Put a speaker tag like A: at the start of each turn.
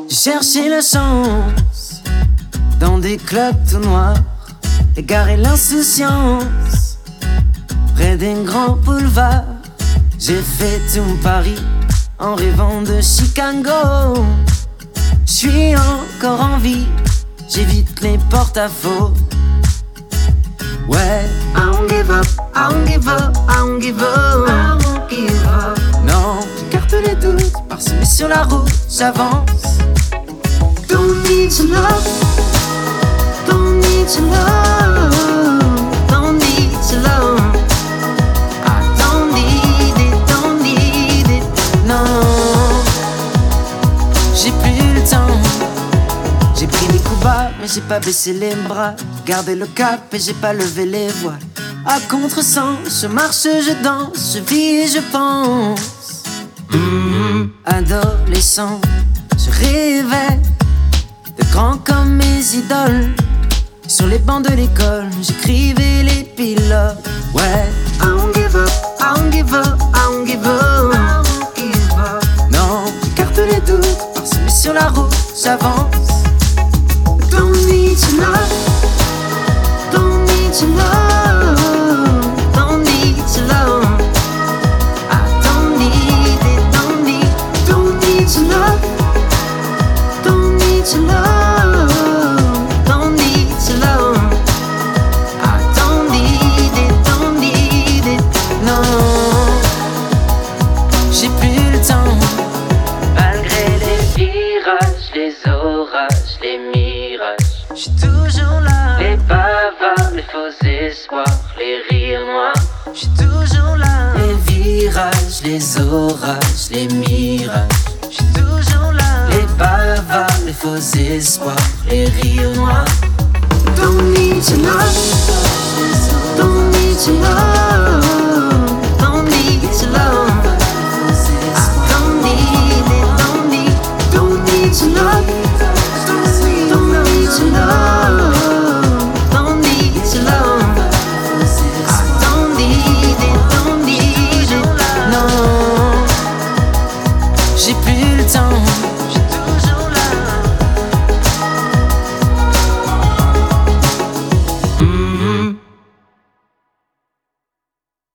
A: J'ai cherché la chance dans des clubs tout noirs, égaré l'insouciance près d'un grand boulevard. J'ai fait tout Paris en rêvant de Chicago. J'suis encore en vie, j'évite les porte-à-faux. Ouais, I won't give up, I won't give up, I won't give up, I won't give up. Non, j'écarte les doutes, parsemés sur la route, j'avance. Don't need to love, don't need to love, don't need to love. I don't need it, non. J'ai plus le temps, j'ai pris des coups bas, mais j'ai pas baissé les bras. Gardé le cap et j'ai pas levé les voiles. À contre-sens, je marche, je danse, je vis et je pense. Adolescent, je rêvais de grands comme mes idoles. Sur les bancs de l'école, j'écrivais les pilotes. Ouais, I won't give up, I won't give up, I won't give up, I won't give up. Non, j'écarte les doutes, parsemés sur la route, j'avance. Don't need to love, don't need to love, don't need to love. I don't need it, don't need to love, don't need to love, don't need to love. I don't need it, non. J'ai plus le temps. Malgré les virages, les orages, les mirages, j'suis toujours là. Les bavards, les faux espoirs, les rires noirs, j'suis toujours là. Les virages, les orages, les mirages, j'suis toujours là. Les bavards, les faux espoirs, les rires noirs. Don't need to love, don't need to love, don't need to love. I don't need it, don't need to love.